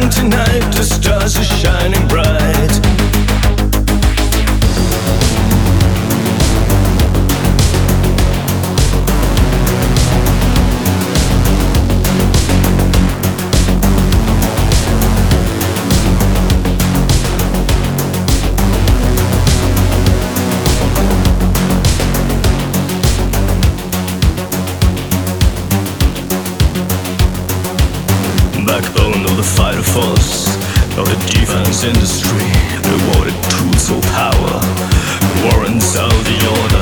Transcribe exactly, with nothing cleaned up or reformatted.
night, tonight the stars are shining bright. Backbone of the fighter force, of the defense industry, the wanted tools of power, warrants of the order.